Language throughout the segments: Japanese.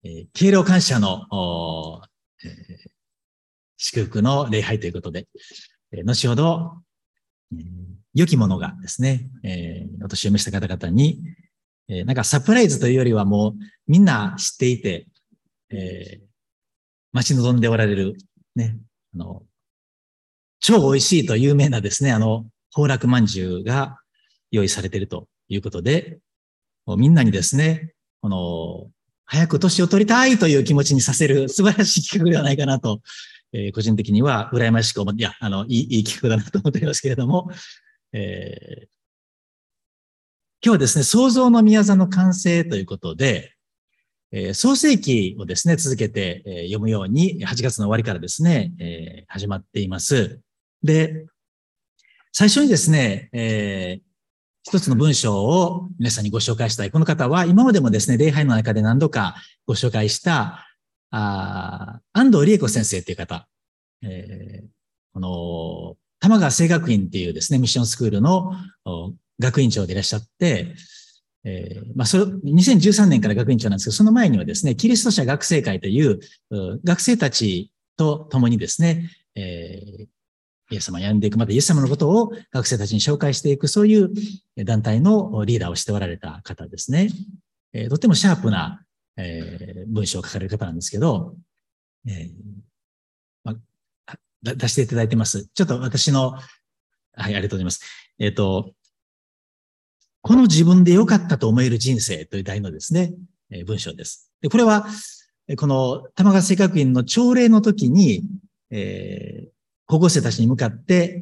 敬老感謝の祝福の礼拝ということで、後ほど、良きものがですね、お年を召した方々に、なんかサプライズというよりはもうみんな知っていて、待ち望んでおられる、ね、超美味しいと有名なですね、宝楽まんじゅうが用意されているということで、みんなにですね、早く年を取りたいという気持ちにさせる素晴らしい企画ではないかなと、個人的には羨ましく思って、いい企画だなと思っていますけれども、今日はですね、創造の宮座の完成ということで、創世記をですね、続けて、読むように、8月の終わりからですね、始まっています。で、最初にですね、一つの文章を皆さんにご紹介したい。この方は今までもですね、礼拝の中で何度かご紹介した、安藤理恵子先生という方、玉川聖学院っていうですね、ミッションスクールの学院長でいらっしゃって、2013年から学院長なんですけど、その前にはですね、キリスト者学生会という学生たちと共にですね、イエス様に歩んでいく、またイエス様のことを学生たちに紹介していく、そういう団体のリーダーをしておられた方ですね。とてもシャープな、文章を書かれる方なんですけど、出していただいてます。ちょっと私の、はい、ありがとうございます。この自分で良かったと思える人生という題のですね、文章です。で、これは、この玉川聖学院の朝礼の時に、高校生たちに向かって、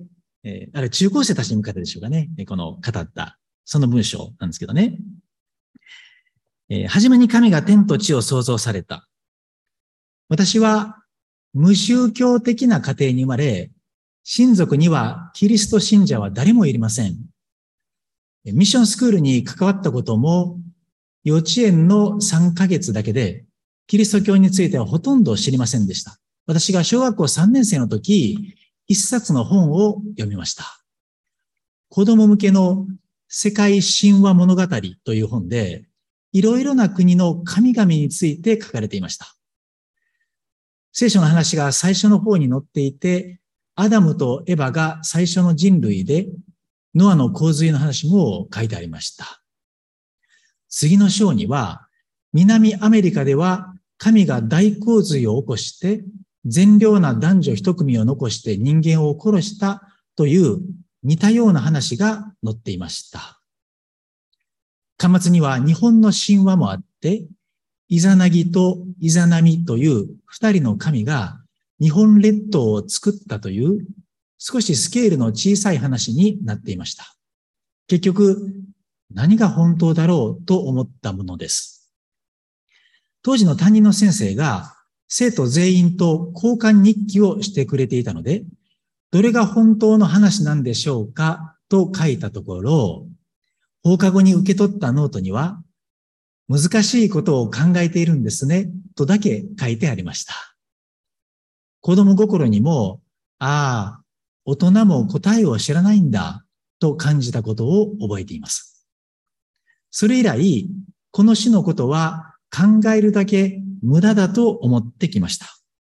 あれ中高生たちに向かってでしょうかね、この語った、その文章なんですけどね。はじめに神が天と地を創造された。私は無宗教的な家庭に生まれ、親族にはキリスト信者は誰もいりません。ミッションスクールに関わったことも、幼稚園の3ヶ月だけで、キリスト教についてはほとんど知りませんでした。私が小学校3年生の時、一冊の本を読みました。子供向けの世界神話物語という本で、いろいろな国の神々について書かれていました。聖書の話が最初の方に載っていて、アダムとエバが最初の人類で、ノアの洪水の話も書いてありました。次の章には、南アメリカでは神が大洪水を起こして、善良な男女一組を残して人間を殺したという似たような話が載っていました。巻末には日本の神話もあって、イザナギとイザナミという二人の神が日本列島を作ったという少しスケールの小さい話になっていました。結局、何が本当だろうと思ったものです。当時の担任の先生が生徒全員と交換日記をしてくれていたので、どれが本当の話なんでしょうかと書いたところ、放課後に受け取ったノートには、難しいことを考えているんですね、とだけ書いてありました。子供心にも、ああ、大人も答えを知らないんだ、と感じたことを覚えています。それ以来、この種のことは考えるだけ無駄だと思ってきました。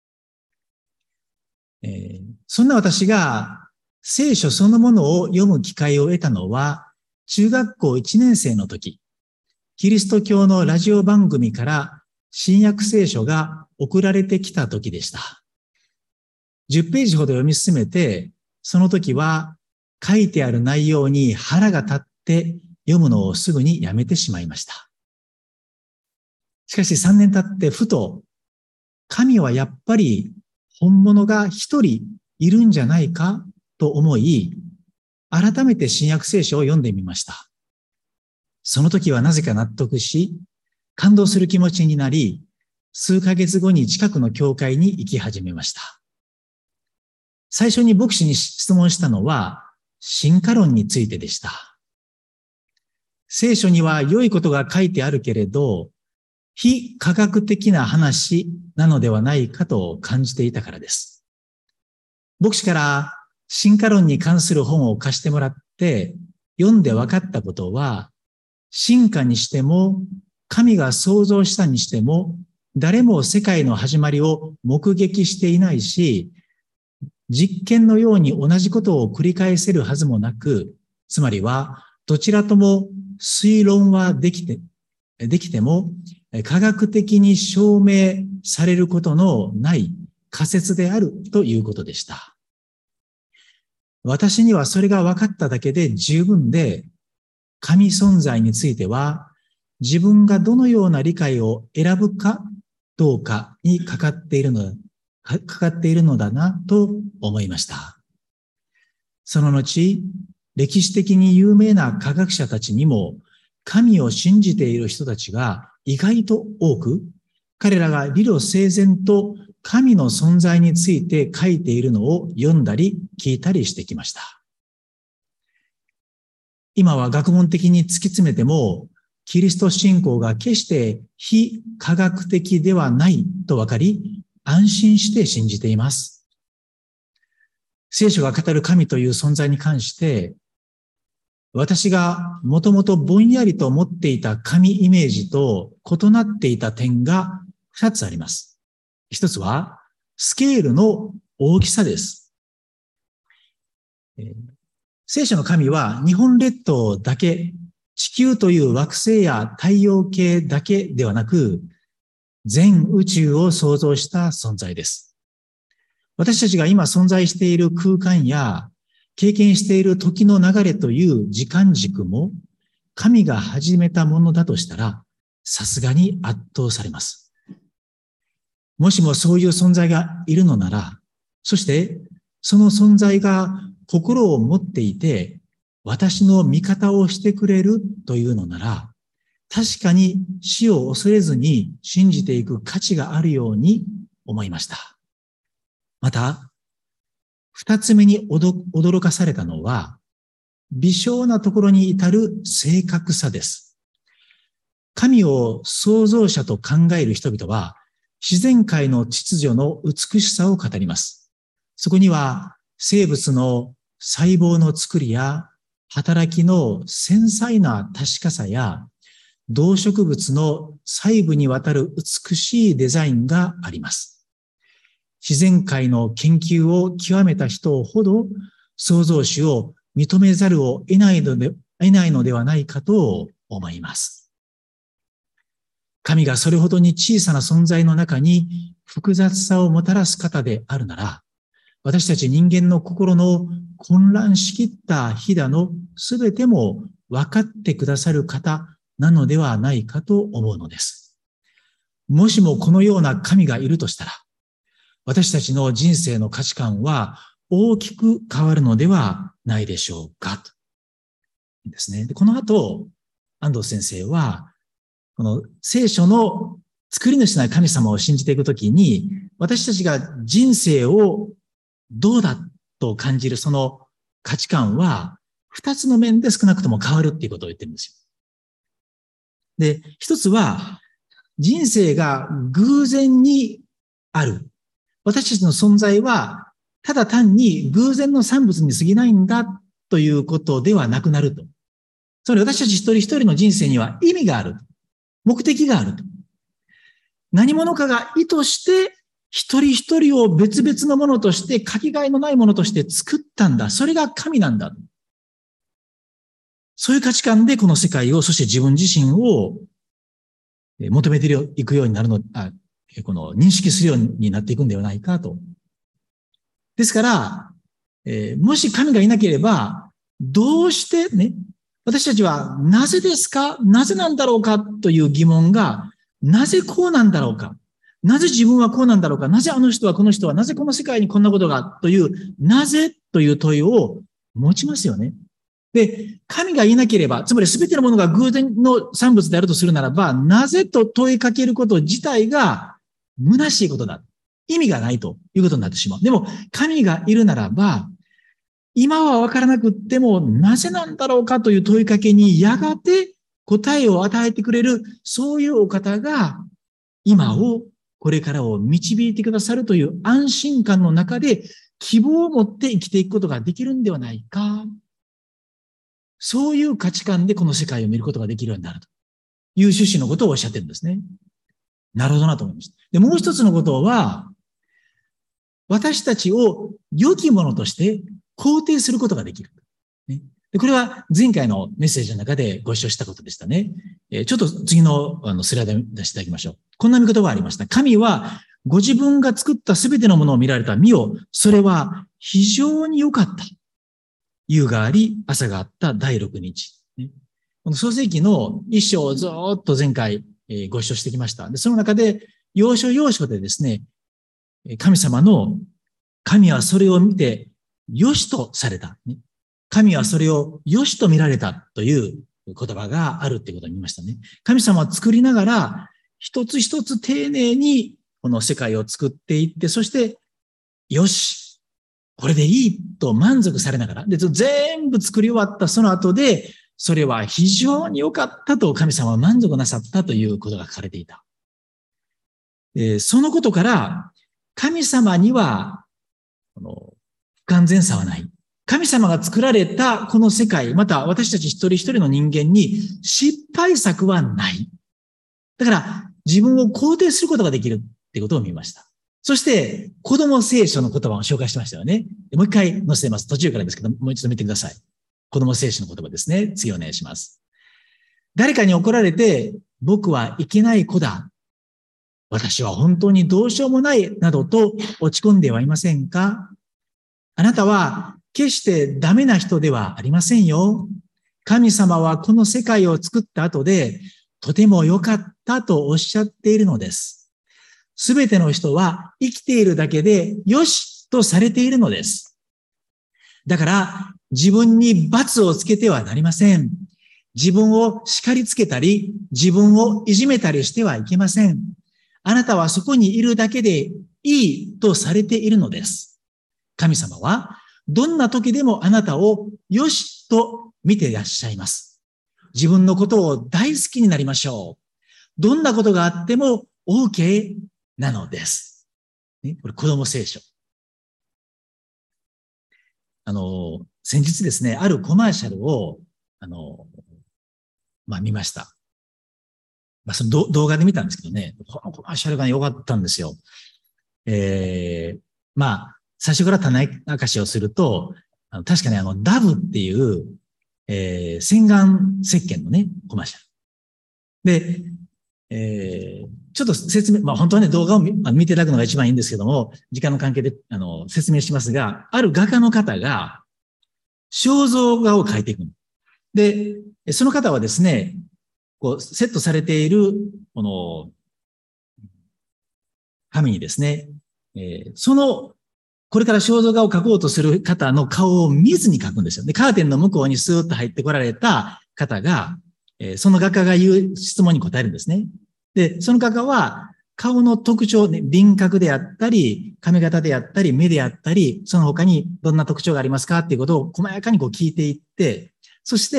そんな私が聖書そのものを読む機会を得たのは、中学校1年生の時、キリスト教のラジオ番組から新約聖書が送られてきた時でした。10ページほど読み進めて、その時は書いてある内容に腹が立って読むのをすぐにやめてしまいました。しかし3年経ってふと、神はやっぱり本物が一人いるんじゃないかと思い、改めて新約聖書を読んでみました。その時はなぜか納得し、感動する気持ちになり、数ヶ月後に近くの教会に行き始めました。最初に牧師に質問したのは、進化論についてでした。聖書には良いことが書いてあるけれど、非科学的な話なのではないかと感じていたからです。牧師から進化論に関する本を貸してもらって読んで分かったことは、進化にしても神が創造したにしても誰も世界の始まりを目撃していないし、実験のように同じことを繰り返せるはずもなく、つまりは、どちらとも推論はできても、科学的に証明されることのない仮説であるということでした。私にはそれが分かっただけで十分で、神存在については、自分がどのような理解を選ぶかどうかにかかっているのだなと思いました。その後、歴史的に有名な科学者たちにも、神を信じている人たちが意外と多く、彼らが理路整然と神の存在について書いているのを読んだり聞いたりしてきました。今は学問的に突き詰めても、キリスト信仰が決して非科学的ではないと分かり、安心して信じています。聖書が語る神という存在に関して、私がもともとぼんやりと持っていた神イメージと異なっていた点が2つあります。一つは、スケールの大きさです。聖書の神は日本列島だけ、地球という惑星や太陽系だけではなく、全宇宙を創造した存在です。私たちが今存在している空間や経験している時の流れという時間軸も神が始めたものだとしたら、さすがに圧倒されます。もしもそういう存在がいるのなら、そしてその存在が心を持っていて、私の味方をしてくれるというのなら、確かに死を恐れずに信じていく価値があるように思いました。また、二つ目に驚かされたのは、微小なところに至る正確さです。神を創造者と考える人々は、自然界の秩序の美しさを語ります。そこには、生物の細胞の作りや、働きの繊細な確かさや、動植物の細部にわたる美しいデザインがあります。自然界の研究を極めた人ほど創造主を認めざるを得ないのではないかと思います。神がそれほどに小さな存在の中に複雑さをもたらす方であるなら、私たち人間の心の混乱しきったひだのすべても分かってくださる方なのではないかと思うのです。もしもこのような神がいるとしたら、私たちの人生の価値観は大きく変わるのではないでしょうか。ですね。でこの後、安藤先生は、この聖書の作り主な神様を信じていくときに、私たちが人生をどうだと感じるその価値観は、二つの面で少なくとも変わるっていうことを言ってるんですよ。で、一つは、人生が偶然にある。私たちの存在は、ただ単に偶然の産物に過ぎないんだということではなくなると。つまり私たち一人一人の人生には意味がある。目的があると。何者かが意図して一人一人を別々のものとしてかけがえのないものとして作ったんだ。それが神なんだ。そういう価値観でこの世界を、そして自分自身を求めていくようになるこの認識するようになっていくんではないかと。ですから、もし神がいなければ、どうしてね、私たちはなぜですか？なぜなんだろうかという疑問が、なぜこうなんだろうか？なぜ自分はこうなんだろうか？なぜあの人はこの人は？なぜこの世界にこんなことがという、なぜという問いを持ちますよね。で、神がいなければ、つまり全てのものが偶然の産物であるとするならば、なぜと問いかけること自体が虚しいことだ。意味がないということになってしまう。でも、神がいるならば、今はわからなくっても、なぜなんだろうかという問いかけにやがて答えを与えてくれる、そういうお方が、今を、これからを導いてくださるという安心感の中で、希望を持って生きていくことができるんではないか。そういう価値観でこの世界を見ることができるようになるという趣旨のことをおっしゃってるんですね。 なるほどなと思いました。で、もう一つのことは、私たちを良きものとして肯定することができる。ね、でこれは前回のメッセージの中でご一緒したことでしたね。ちょっと次のスライドに出していただきましょう。こんな見言葉がありました。神はご自分が作ったすべてのものを見られた。見よ、それは非常に良かった。夕があり、朝があった第6日。ね、この創世記の一章をずっと前回ご一緒してきました。で、その中で要所要所でですね、神様の神はそれを見て良しとされた。神はそれを良しと見られたという言葉があるっていうことを見ましたね。神様は作りながら一つ一つ丁寧にこの世界を作っていって、そしてよし、これでいいと満足されながら、で全部作り終わったその後で、それは非常に良かったと神様は満足なさったということが書かれていた。そのことから神様には不完全さはない。神様が作られたこの世界、また私たち一人一人の人間に失敗作はない。だから自分を肯定することができるってことを見ました。そして子供聖書の言葉を紹介しましたよね。もう一回載せてます。途中からですけど、もう一度見てください。子供聖書の言葉ですね。次お願いします。誰かに怒られて、僕はいけない子だ。私は本当にどうしようもないなどと落ち込んではいませんか？あなたは決してダメな人ではありませんよ。神様はこの世界を作った後でとても良かったとおっしゃっているのです。すべての人は生きているだけでよしとされているのです。だから自分に罰をつけてはなりません。自分を叱りつけたり、自分をいじめたりしてはいけません。あなたはそこにいるだけでいいとされているのです。神様はどんな時でもあなたをよしと見ていらっしゃいます。自分のことを大好きになりましょう。どんなことがあっても OK なのです。ね、これ子供聖書。先日ですね、あるコマーシャルを、見ました。その動画で見たんですけどね、このコマーシャルが良かったんですよ。最初から種明かしをすると、確かにダブっていう、洗顔石鹸のね、コマーシャル。で、ちょっと説明、本当はね、動画を見ていただくのが一番いいんですけども、時間の関係で、説明しますが、ある画家の方が、肖像画を描いていく。で、その方はですね、セットされている、紙にですね、これから肖像画を描こうとする方の顔を見ずに描くんですよ。で、カーテンの向こうにスーッと入ってこられた方が、その画家が言う質問に答えるんですね。で、その画家は、顔の特徴、ね、輪郭であったり、髪型であったり、目であったり、その他にどんな特徴がありますかっていうことを細やかに聞いていって、そして、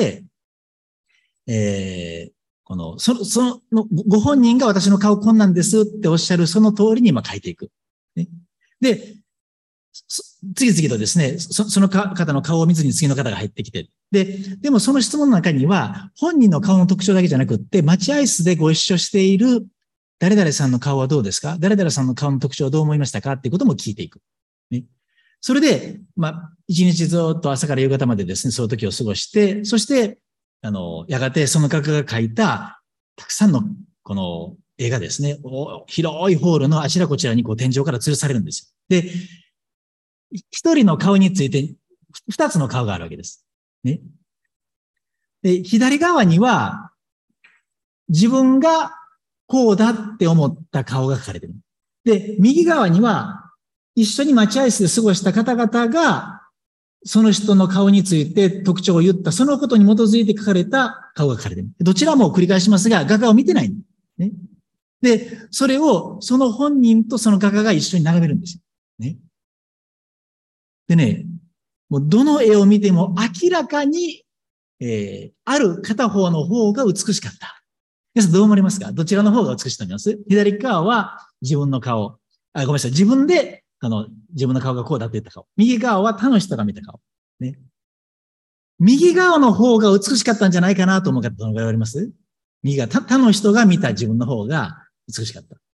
ご本人が私の顔こんなんですっておっしゃるその通りに書いていく。ね、で、次々とですね、その方の顔を見ずに次の方が入ってきて。でもその質問の中には、本人の顔の特徴だけじゃなくって、待合室でご一緒している誰々さんの顔はどうですか？誰々さんの顔の特徴はどう思いましたか？っていうことも聞いていく。ね、それで、一日ずっと朝から夕方までですね、その時を過ごして、そして、やがてその画家が描いた、たくさんの、この絵がですね、広いホールのあちらこちらに天井から吊るされるんですよ。で、一人の顔について、二つの顔があるわけです。ね。で、左側には、自分がこうだって思った顔が描かれている。で、右側には、一緒に待合室で過ごした方々が、その人の顔について特徴を言った、そのことに基づいて書かれた顔が書かれている。どちらも繰り返しますが、画家を見てない。ね。で、それを、その本人とその画家が一緒に眺めるんですよ。ね。でね、もうどの絵を見ても明らかに、ある片方の方が美しかった。皆さんどう思われますか？どちらの方が美しいと思います？左側は自分の顔。ごめんなさい。自分で、自分の顔がこうだって言った顔。右側は他の人が見た顔。ね。右側の方が美しかったんじゃないかなと思う方どのぐらいあります？右側、他の人が見た自分の方が美しかった。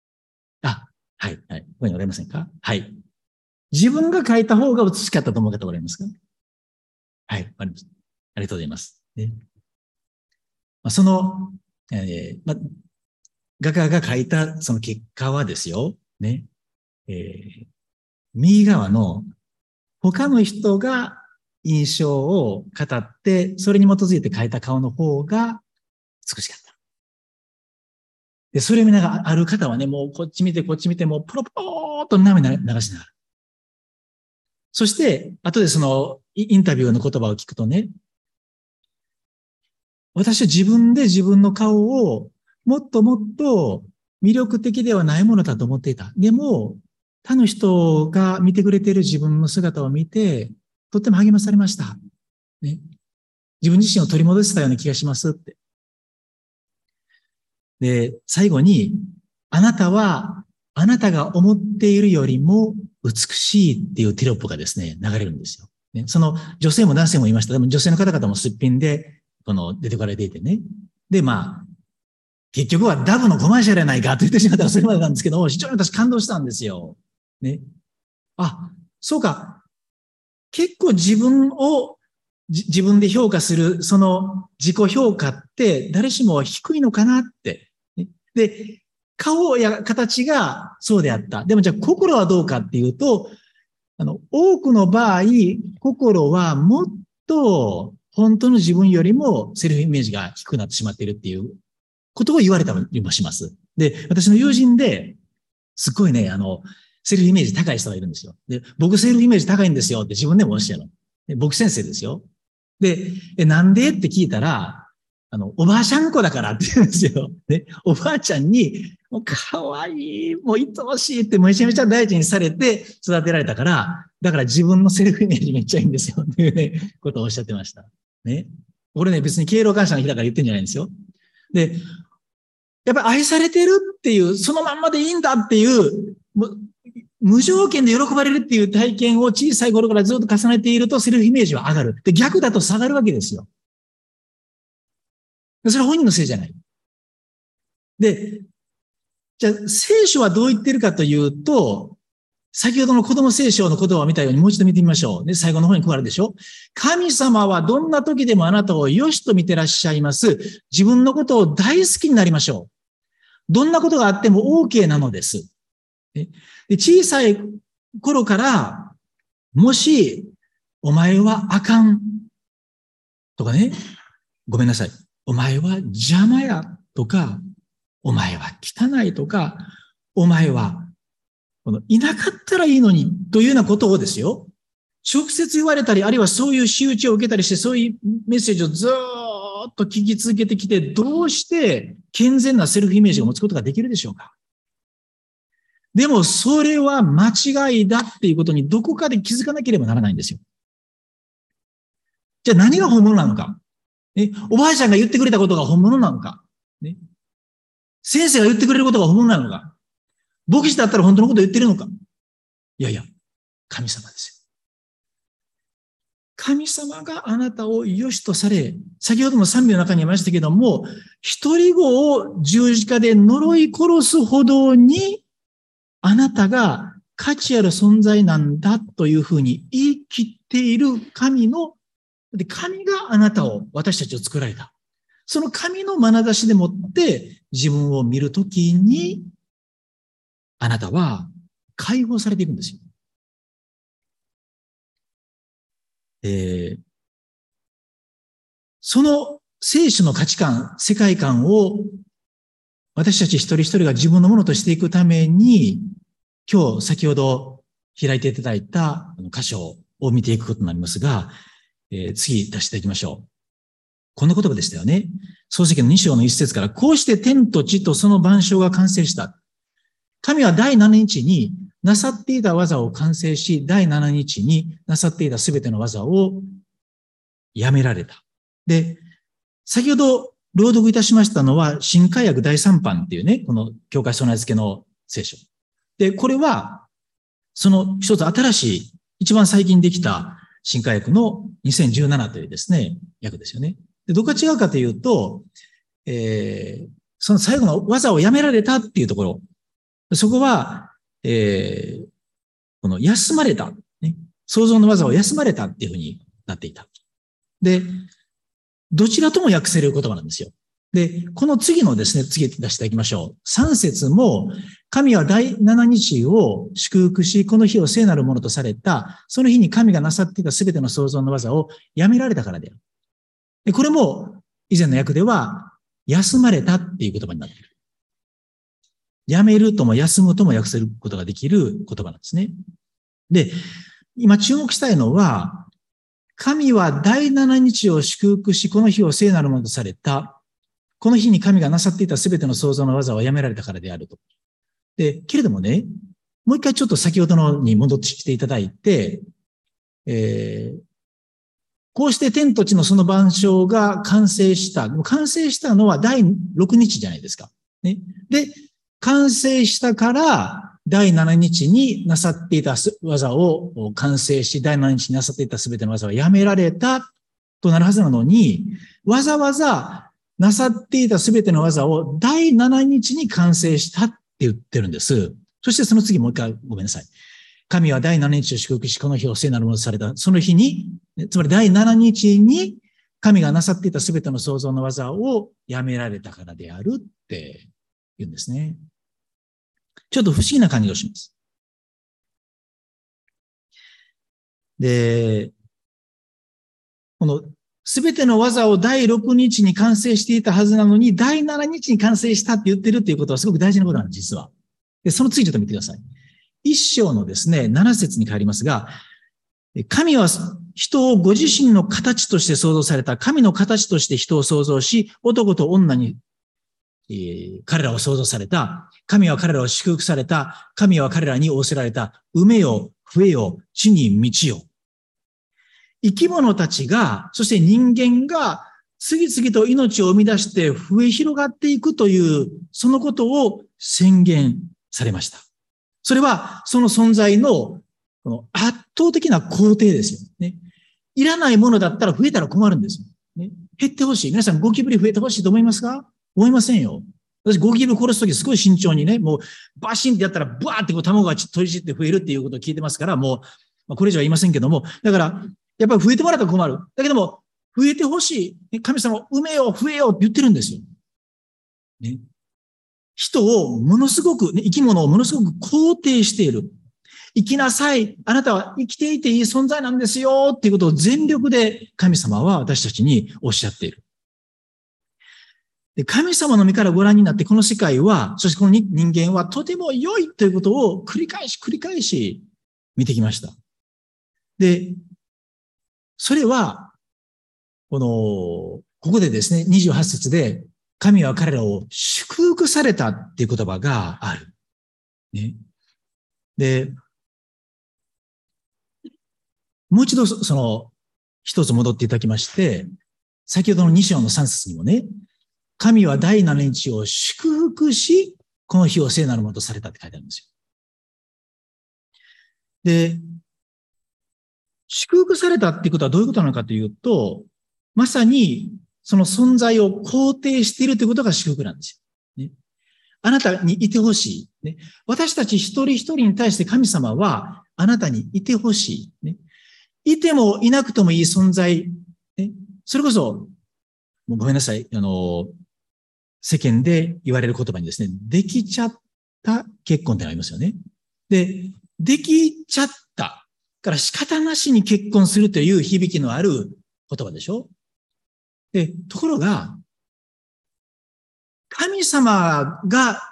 ここにおられませんか？はい。自分が書いた方が美しかったと思う方おられますか？はい。ありがとうございます。ね、その、画家が書いたその結果はですよ、ね、右側の他の人が印象を語って、それに基づいて描いた顔の方が美しかった。で、それを見ながら、ある方はね、もうこっち見て、こっち見て、もうポロポローっと涙流しながら。そして、後でそのインタビューの言葉を聞くとね、私は自分で自分の顔をもっともっと魅力的ではないものだと思っていた。でも、他の人が見てくれている自分の姿を見て、とっても励まされました。ね、自分自身を取り戻せたような気がしますって。で、最後に、あなたは、あなたが思っているよりも美しいっていうテロップがですね、流れるんですよ。ね、その女性も男性もいました。でも女性の方々もすっぴんで、出てこられていてね。で、結局はダブのコマーシャルやないかと言ってしまったらそれまでなんですけど、非常に私感動したんですよ。ね。あ、そうか。結構自分で評価する、その自己評価って誰しも低いのかなって。で、顔や形がそうであった。でもじゃあ心はどうかっていうと、多くの場合、心はもっと本当の自分よりもセルフイメージが低くなってしまっているっていうことを言われたりもします。で、私の友人で、すっごいね、セルフイメージ高い人がいるんですよ。で、僕セルフイメージ高いんですよって自分でもおっしゃる。で、僕先生ですよ。で、なんでって聞いたら、おばあちゃん子だからって言うんですよ。ね、おばあちゃんに、もう可愛い、もう愛おしいってめちゃめちゃ大事にされて育てられたから、だから自分のセルフイメージめっちゃいいんですよっていうね、ことをおっしゃってました。ね。これね、別に敬老感謝の日だから言ってんじゃないんですよ。で、やっぱり愛されてるっていう、そのまんまでいいんだっていう、無条件で喜ばれるっていう体験を小さい頃からずっと重ねているとセルフイメージは上がる。で、逆だと下がるわけですよ。それは本人のせいじゃない。で、じゃあ聖書はどう言ってるかというと、先ほどの子供聖書の言葉を見たようにもう一度見てみましょう。で、最後の方にこうあるでしょ。神様はどんな時でもあなたを良しと見てらっしゃいます。自分のことを大好きになりましょう。どんなことがあっても OK なのです。で、小さい頃から、もし、お前はあかんとかね、ごめんなさい。お前は邪魔やとか、お前は汚いとか、お前はいなかったらいいのにというようなことをですよ、直接言われたり、あるいはそういう仕打ちを受けたりして、そういうメッセージをずっと聞き続けてきて、どうして健全なセルフイメージを持つことができるでしょうか？でも、それは間違いだっていうことにどこかで気づかなければならないんですよ。じゃあ何が本物なのか？おばあちゃんが言ってくれたことが本物なのか？先生が言ってくれることが本物なのか？牧師だったら本当のことを言ってるのか？いやいや、神様ですよ。神様があなたを良しとされ、先ほどの賛美の中にありましたけども、一人子を十字架で呪い殺すほどに、あなたが価値ある存在なんだというふうに言い切っている神があなたを、私たちを作られた。その神の眼差しでもって自分を見るときに、あなたは解放されていくんですよ。その聖書の価値観、世界観を私たち一人一人が自分のものとしていくために、今日先ほど開いていただいた箇所を見ていくことになりますが、次出していただきましょう。こんな言葉でしたよね。創世記の2章の一節から、こうして天と地とその万象が完成した。神は第7日になさっていた技を完成し、第7日になさっていたすべての技をやめられた。で、先ほど朗読いたしましたのは、新海訳第3版っていうね、この教会備え付けの聖書。で、これは、その一つ新しい、一番最近できた新海訳の2017というですね、訳ですよね。で、どこが違うかというと、その最後の技をやめられたっていうところ、そこは、 この休まれた、ね、創造の技を休まれたっていうふうになっていた。で、どちらとも訳せる言葉なんですよ。で、この次のですね、次出していきましょう。3節も、神は第7日を祝福し、この日を聖なるものとされた、その日に神がなさっていたすべての創造の技をやめられたからである。で、これも、以前の訳では、休まれたっていう言葉になっている。やめるとも休むとも訳せることができる言葉なんですね。で、今注目したいのは、神は第7日を祝福し、この日を聖なるものとされた。この日に神がなさっていたすべての創造の技をやめられたからであると。で、けれどもね、もう一回ちょっと先ほどのに戻ってきていただいて、こうして天と地のその万象が完成した。完成したのは第6日じゃないですか。ね。で、完成したから第7日になさっていた技を完成し、第7日になさっていたすべての技をやめられたとなるはずなのに、わざわざなさっていたすべての技を第7日に完成したって言ってるんです。そしてその次もう一回ごめんなさい。神は第7日を祝福し、この日を聖なるものとされた。その日に、つまり第7日に神がなさっていたすべての創造の技をやめられたからであるって言うんですね。ちょっと不思議な感じがします。で、このすべての技を第6日に完成していたはずなのに、第7日に完成したって言ってるっていうことはすごく大事なことなんです、実は。で、その次ちょっと見てください。一章のですね、7節に変わりますが、神は人をご自身の形として創造された。神の形として人を創造し、男と女に、彼らを創造された。神は彼らを祝福された。神は彼らに仰せられた。産めよ、増えよ、地に満ちよ。生き物たちが、そして人間が次々と命を生み出して増え広がっていくという、そのことを宣言されました。それは、その存在のこの圧倒的な肯定ですよね。いらないものだったら増えたら困るんですよ。ね、減ってほしい。皆さんゴキブリ増えてほしいと思いますか？思いませんよ。私ゴキブリ殺すときすごい慎重にね、もうバシンってやったらバーってこう卵が取り散って増えるっていうことを聞いてますから、もう、これ以上は言いませんけども、だから、やっぱり増えてもらったら困る。だけども、増えてほしい。神様、産めよ、増えよって言ってるんですよ。ね、人をものすごく、ね、生き物をものすごく肯定している。生きなさい。あなたは生きていていい存在なんですよっていうことを全力で神様は私たちにおっしゃっている。で、神様の目からご覧になってこの世界は、そしてこの人間はとても良いということを繰り返し見てきました。で、それは、ここでですね、28節で、神は彼らを祝福されたっていう言葉がある。ね。で、もう一度一つ戻っていただきまして、先ほどの2章の3節にもね、神は第7日を祝福し、この日を聖なるものとされたって書いてあるんですよ。で、祝福されたっていうことはどういうことなのかというと、まさにその存在を肯定しているということが祝福なんですよ。ね、あなたにいてほしい、ね。私たち一人一人に対して神様はあなたにいてほしい、ね。いてもいなくともいい存在、ね。それこそ、もうごめんなさい。世間で言われる言葉にですね、できちゃった結婚ってありますよね。で、できちゃったから仕方なしに結婚するという響きのある言葉でしょ。で、ところが、神様が、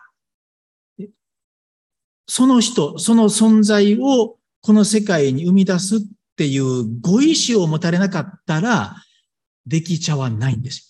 その人、その存在をこの世界に生み出すっていうご意志を持たれなかったら、できちゃわないんですよ。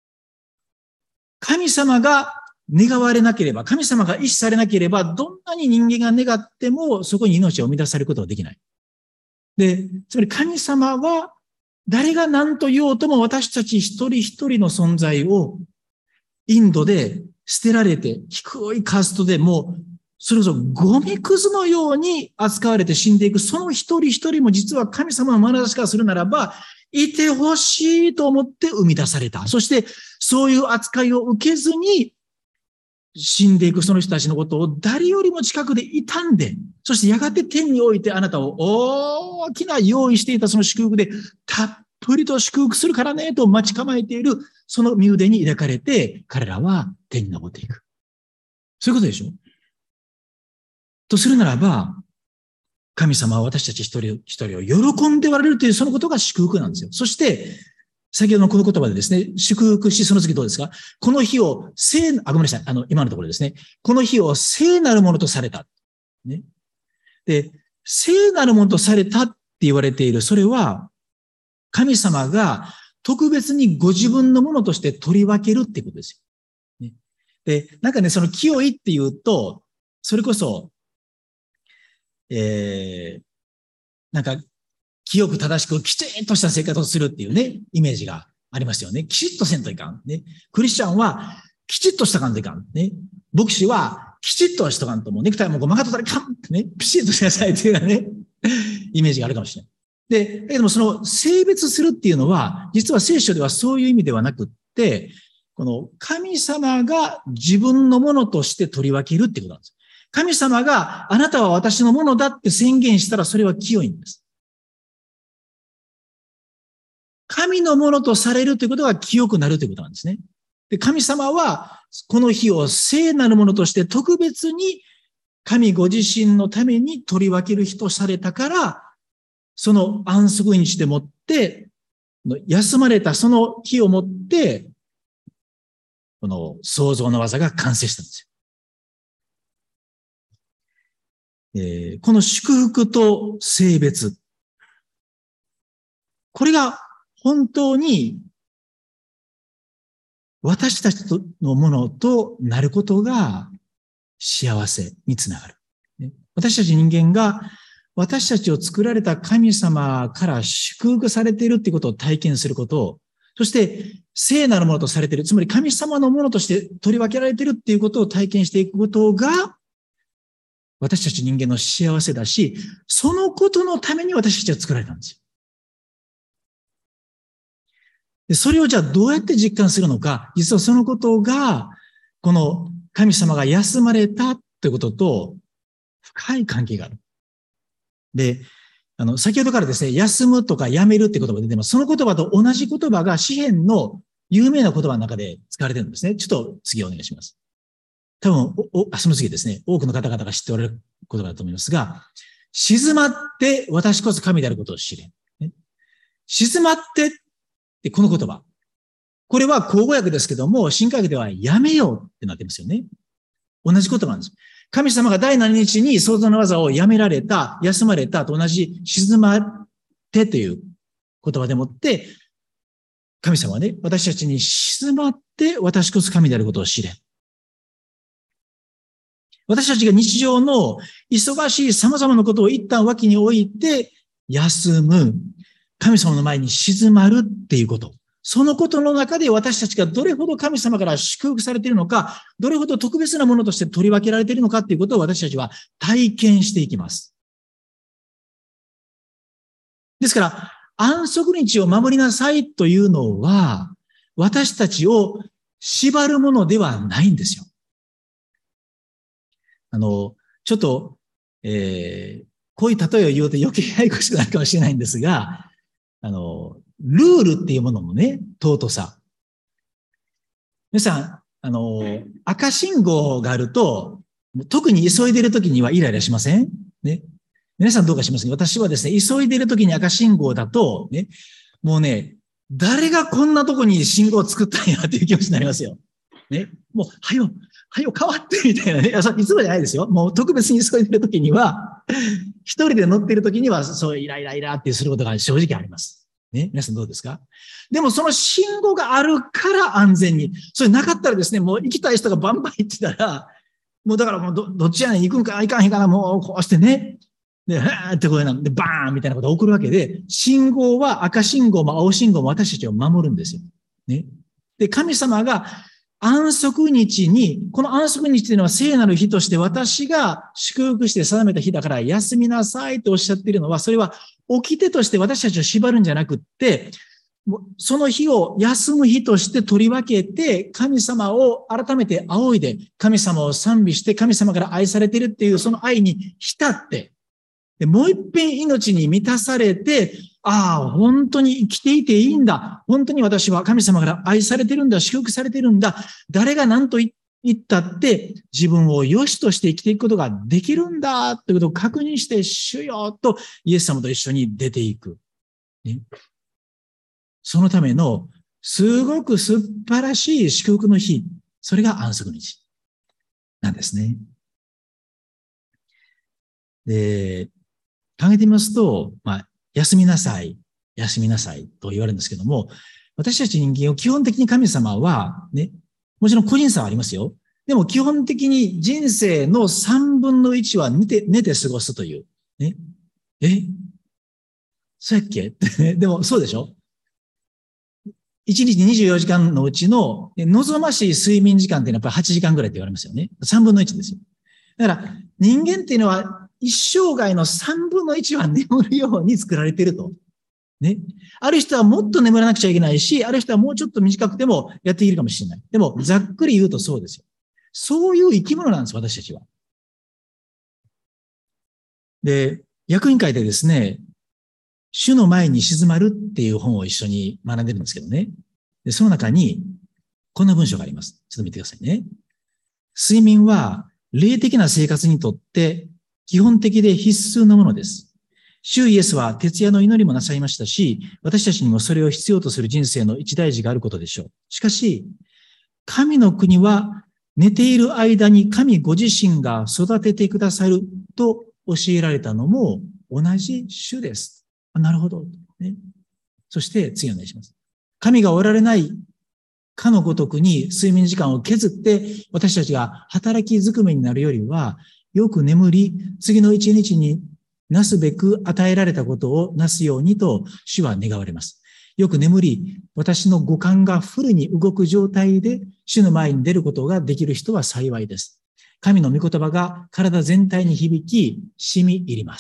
神様が願われなければ、神様が意志されなければ、どんなに人間が願っても、そこに命を生み出されることはできない。で、つまり神様は、誰が何と言おうとも私たち一人一人の存在を、インドで捨てられて、低いカーストでもう、それこそゴミくずのように扱われて死んでいく、その一人一人も実は神様の眼差しからするならば、いてほしいと思って生み出された。そして、そういう扱いを受けずに、 死んでいくその人たちのことを誰よりも近くで悼んで、そしてやがて天においてあなたを大きな用意していたその祝福でたっぷりと祝福するからねと待ち構えているその身腕に抱かれて彼らは天に昇っていく。そういうことでしょ？とするならば、神様は私たち一人一人を喜んでおられるというそのことが祝福なんですよ。そして、先ほどのこの言葉でですね、祝福し、その次どうですか？この日をごめんなさい。今のところですね。この日を聖なるものとされた。ね。で、聖なるものとされたって言われている。それは、神様が特別にご自分のものとして取り分けるっていうことですよ。ね。で、なんかね、その清いっていうと、それこそ、なんか、清く正しくきちんとした生活をするっていうね、イメージがありますよね。きちっとせんといかん。ね。クリスチャンはきちっとしたかんといかん。ね。牧師はきちっとしとかんともうネクタイもごまかとったらいかんってね、ピシッとしなさいっていうようなね、イメージがあるかもしれない。で、だけどもその性別するっていうのは、実は聖書ではそういう意味ではなくって、この神様が自分のものとして取り分けるってことなんです。神様があなたは私のものだって宣言したらそれは清いんです。神のものとされるということが清くなるということなんですね。で、神様はこの日を聖なるものとして特別に神ご自身のために取り分ける日とされたから、その安息日でもって、休まれたその日をもって、この創造の技が完成したんですよ。この祝福と聖別。これが本当に私たちのものとなることが幸せにつながる。私たち人間が私たちを作られた神様から祝福されているということを体験することを、そして聖なるものとされている、つまり神様のものとして取り分けられているということを体験していくことが私たち人間の幸せだし、そのことのために私たちは作られたんですよ。で、それをじゃあどうやって実感するのか、実はそのことが、この神様が休まれたということと深い関係がある。で、先ほどからですね、休むとかやめるって言葉が出てます。その言葉と同じ言葉が詩篇の有名な言葉の中で使われてるんですね。ちょっと次お願いします。多分、その次ですね、多くの方々が知っておられる言葉だと思いますが、静まって私こそ神であることを知れ。ね、静まってってこの言葉。これは口語訳ですけども、新科学ではやめようってなってますよね。同じ言葉なんです。神様が第何日に創造の技をやめられた、休まれたと同じ静まってという言葉でもって、神様はね、私たちに静まって私こそ神であることを知れ。私たちが日常の忙しい様々なことを一旦脇に置いて休む。神様の前に静まるっていうこと。そのことの中で私たちがどれほど神様から祝福されているのか、どれほど特別なものとして取り分けられているのかっていうことを私たちは体験していきます。ですから、安息日を守りなさいというのは、私たちを縛るものではないんですよ。ちょっと、こういう例えを言うと余計ややこしくなるかもしれないんですが、ルールっていうもののね、尊さ。皆さん、赤信号があると、特に急いでいるときにはイライラしませんね。皆さんどうかしますか？私はですね、急いでいるときに赤信号だと、ね、もうね、誰がこんなとこに信号を作ったんやっていう気持ちになりますよ。ね。もう、はよ変わってみたいなね。いつもじゃないですよ。もう特別に急いでいるときには、一人で乗っているときには、そうイライラってすることが正直あります。ね。皆さんどうですか？でもその信号があるから安全に。それなかったらですね、もう行きたい人がバンバン行ってたら、もうだからもうどっちやねん行くんか行かへんかな、もうこうしてね。で、はーってこうなんで、バーンみたいなことが起こるわけで、信号は赤信号も青信号も私たちを守るんですよ。ね。で、神様が安息日に、この安息日というのは聖なる日として私が祝福して定めた日だから休みなさいとおっしゃっているのは、それは掟として私たちを縛るんじゃなくって、 その日を休む日として取り分けて、神様を改めて仰いで、神様を賛美して、神様から愛されているっていうその愛に浸って、でもう一遍命に満たされて、ああ、本当に生きていていいんだ。本当に私は神様から愛されてるんだ。祝福されてるんだ。誰が何と言ったって、自分を良しとして生きていくことができるんだ。ということを確認して、主よとイエス様と一緒に出ていく。ね、そのための、すごく素晴らしい祝福の日。それが安息日なんですね。で、考えてみますと、休みなさいと言われるんですけども、私たち人間を基本的に神様は、ね、もちろん個人差はありますよ。でも基本的に人生の3分の1は寝て過ごすという。ね、そうやっけでもそうでしょ？ 1 日24時間のうちの望ましい睡眠時間っていうのはやっぱり8時間ぐらいって言われますよね。3分の1ですよ。だから人間っていうのは一生涯の3分の1は眠るように作られていると。ね。ある人はもっと眠らなくちゃいけないし、ある人はもうちょっと短くてもやっていけるかもしれない。でも、ざっくり言うとそうですよ。そういう生き物なんです、私たちは。で、役員会でですね、主の前に静まるっていう本を一緒に学んでるんですけどね。で、その中に、こんな文章があります。ちょっと見てくださいね。睡眠は、霊的な生活にとって基本的で必須なものです。主イエスは徹夜の祈りもなさいましたし、私たちにもそれを必要とする人生の一大事があることでしょう。しかし、神の国は寝ている間に神ご自身が育ててくださると教えられたのも同じ主です。なるほど、ね。そして次お願いします。神がおられないかのごとくに睡眠時間を削って私たちが働きずくめになるよりは、よく眠り、次の一日になすべく与えられたことをなすようにと主は願われます。よく眠り、私の五感がフルに動く状態で主の前に出ることができる人は幸いです。神の御言葉が体全体に響き、染み入ります。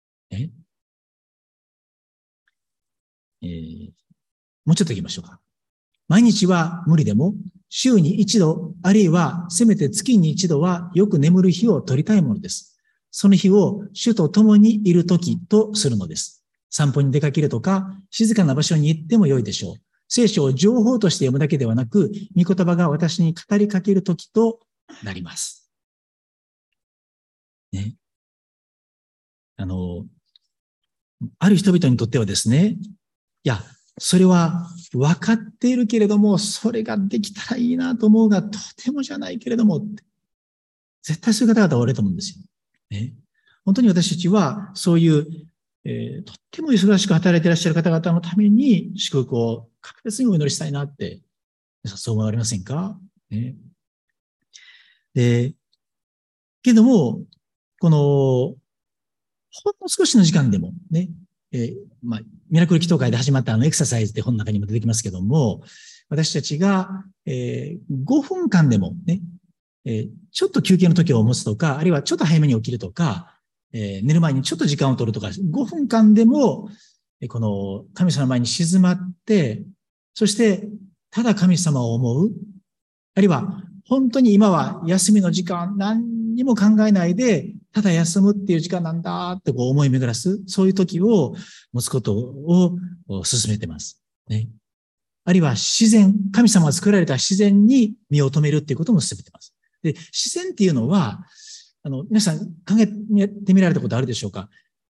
もうちょっと行きましょうか。毎日は無理でも、週に一度、あるいはせめて月に一度はよく眠る日を取りたいものです。その日を主と共にいる時とするのです。散歩に出かけるとか、静かな場所に行っても良いでしょう。聖書を情報として読むだけではなく、御言葉が私に語りかける時となります。ね。ある人々にとってはですね、いや、それは分かっているけれども、それができたらいいなと思うが、とてもじゃないけれども、絶対そういう方々はおられると思うんですよ。ね、本当に私たちは、そういう、とっても忙しく働いていらっしゃる方々のために、祝福を確実にお祈りしたいなって、皆さんそう思われませんか？ね。けども、この、ほんの少しの時間でもね、ミラクル祈祷会で始まったエクササイズって本の中にも出てきますけども、私たちが、5分間でもね、ちょっと休憩の時を持つとか、あるいはちょっと早めに起きるとか、寝る前にちょっと時間を取るとか、5分間でも、この神様の前に静まって、そして、ただ神様を思う、あるいは本当に今は休みの時間、何にも考えないで、ただ休むっていう時間なんだってこう思い巡らす、そういう時を持つことを進めてます。ね。あるいは自然、神様が作られた自然に身を留めるっていうことも進めてます。で、自然っていうのは、皆さん考えてみられたことあるでしょうか？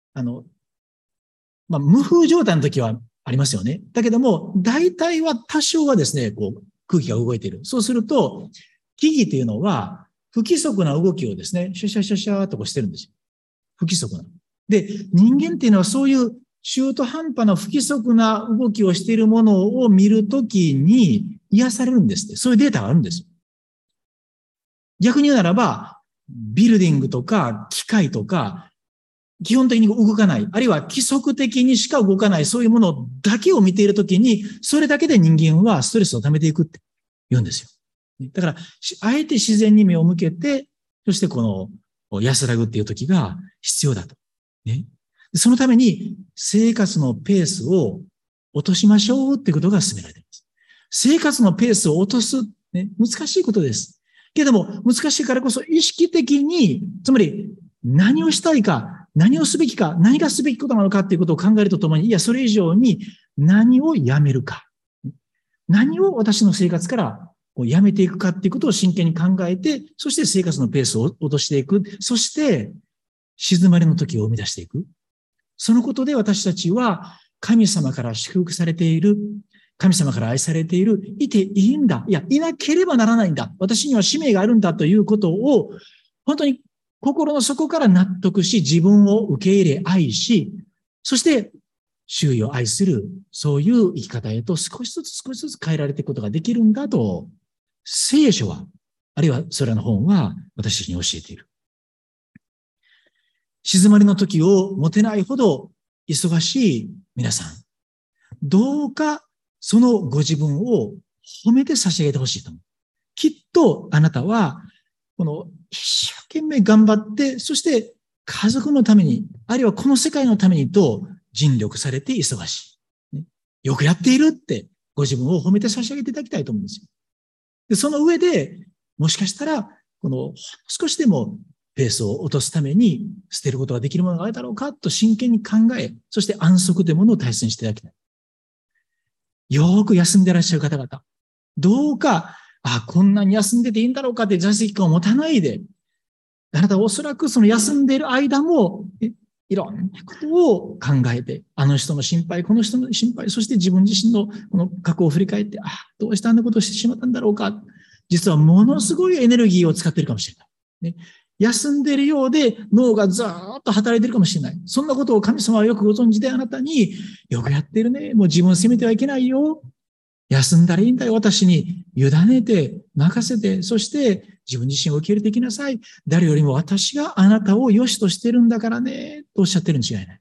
無風状態の時はありますよね。だけども、大体は多少はですね、こう空気が動いている。そうすると、木々っていうのは不規則な動きをですね、シャシャシャシャーっとこうしてるんですよ。不規則な。で、人間っていうのはそういう中途半端な不規則な動きをしているものを見るときに癒されるんですって。そういうデータがあるんですよ。逆に言うならば、ビルディングとか機械とか、基本的に動かない、あるいは規則的にしか動かない、そういうものだけを見ているときに、それだけで人間はストレスを溜めていくって言うんですよ。だから、あえて自然に目を向けて、そしてこの安らぐっていう時が必要だと。ね。そのために生活のペースを落としましょうってことが勧められています。生活のペースを落とす、ね、難しいことです。けれども、難しいからこそ意識的に、つまり何をしたいか、何をすべきか、何がすべきことなのかっていうことを考えるとともに、いや、それ以上に何をやめるか。何を私の生活からやめていくかっていうことを真剣に考えて、そして生活のペースを落としていく。そして、静まりの時を生み出していく。そのことで私たちは神様から祝福されている。神様から愛されている。いていいんだ。いや、いなければならないんだ。私には使命があるんだということを、本当に心の底から納得し、自分を受け入れ、愛し、そして、周囲を愛する、そういう生き方へと少しずつ変えられていくことができるんだと、聖書は、あるいはそれらの本は私たちに教えている。静まりの時を持てないほど忙しい皆さん、どうかそのご自分を褒めて差し上げてほしいと思う。きっとあなたは、この一生懸命頑張って、そして家族のために、あるいはこの世界のためにと尽力されて忙しい。よくやっているってご自分を褒めて差し上げていただきたいと思うんですよ。で、その上で、もしかしたら、この少しでもペースを落とすために捨てることができるものがあるだろうかと真剣に考え、そして安息というものを大切にしていただきたい。よーく休んでいらっしゃる方々。どうか、こんなに休んでていいんだろうかって在籍感を持たないで、あなたはおそらくその休んでいる間も、いろんなことを考えて、あの人の心配、この人の心配、そして自分自身のこの過去を振り返って、どうしてあんなことをしてしまったんだろうか。実はものすごいエネルギーを使っているかもしれない。ね、休んでいるようで脳がずーっと働いているかもしれない。そんなことを神様はよくご存知であなたに、よくやっているね。もう自分を責めてはいけないよ。休んだらいいんだよ。私に委ねて、任せて、そして自分自身を受け入れていきなさい。誰よりも私があなたを良しとしているんだからね。とおっしゃってるに違いない。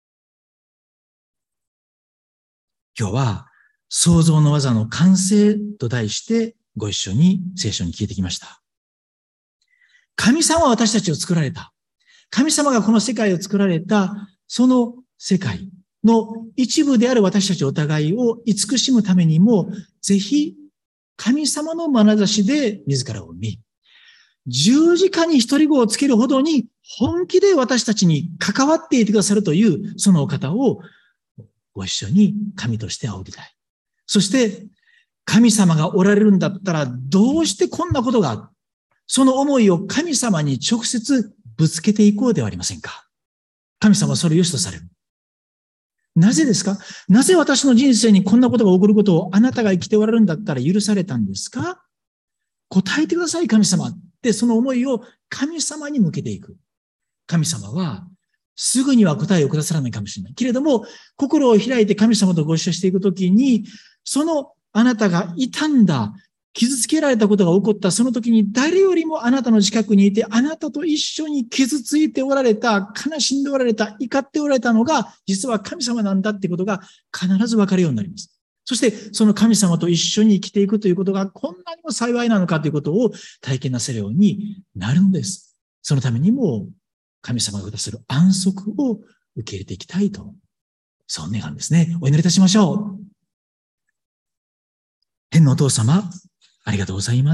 今日は創造の技の完成と題してご一緒に聖書に聞いてきました。神様は私たちを作られた。神様がこの世界を作られた、その世界の一部である私たちお互いを慈しむためにも、ぜひ神様の眼差しで自らを見、十字架に一人子をつけるほどに本気で私たちに関わっていてくださるというそのお方をご一緒に神として仰ぎたい。そして神様がおられるんだったらどうしてこんなことがある？その思いを神様に直接ぶつけていこうではありませんか。神様はそれを良しとされる。なぜですか？なぜ私の人生にこんなことが起こることをあなたが生きておられるんだったら許されたんですか？答えてください、神様ってその思いを神様に向けていく。神様はすぐには答えをくださらないかもしれない。けれども、心を開いて神様とご一緒していくときに、そのあなたが傷んだ、傷つけられたことが起こったその時に誰よりもあなたの近くにいて、あなたと一緒に傷ついておられた、悲しんでおられた、怒っておられたのが、実は神様なんだってことが必ず分かるようになります。そして、その神様と一緒に生きていくということがこんなにも幸いなのかということを体験なせるようになるんです。そのためにも、神様がくださる安息を受け入れていきたいと、そう願うんですね。お祈りいたしましょう。天のお父様、ありがとうございます。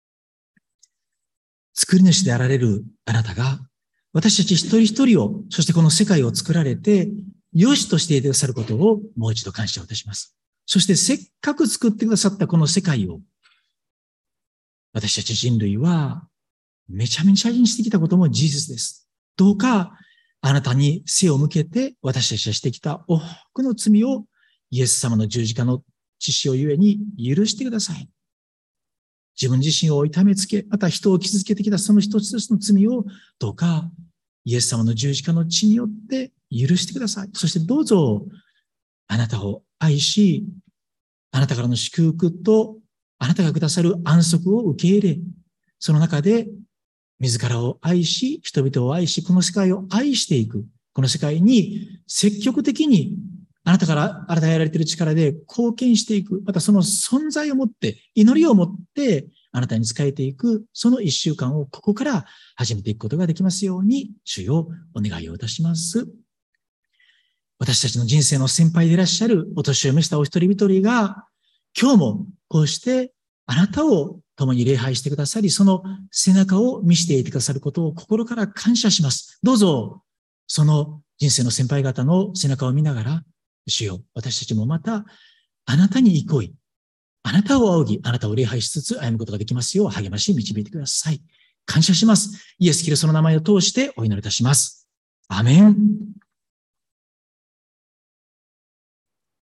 作り主であられるあなたが、私たち一人一人を、そしてこの世界を作られて、良しとしていてくださることをもう一度感謝をいたします。そしてせっかく作ってくださったこの世界を、私たち人類はめちゃめちゃにしてきたことも事実です。どうかあなたに背を向けて私たちがしてきた多くの罪をイエス様の十字架の血潮ゆえに許してください。自分自身を痛めつけ、また人を傷つけてきたその一つ一つの罪をどうかイエス様の十字架の血によって許してください。そしてどうぞあなたを愛し、あなたからの祝福とあなたがくださる安息を受け入れ、その中で自らを愛し、人々を愛し、この世界を愛していく。この世界に積極的にあなたから与えられている力で貢献していく。またその存在を持って、祈りを持ってあなたに仕えていく、その一週間をここから始めていくことができますように、主よお願いをいたします。 私たちの人生の先輩でいらっしゃるお年を召したお一人一人が、今日もこうしてあなたを共に礼拝してくださり、その背中を見せていてくださることを心から感謝します。どうぞ、その人生の先輩方の背中を見ながら、主よ、私たちもまたあなたに憩い、あなたを仰ぎ、あなたを礼拝しつつ歩むことができますよう励まし導いてください。感謝します。イエス・キリストの名前を通してお祈りいたします。アメン。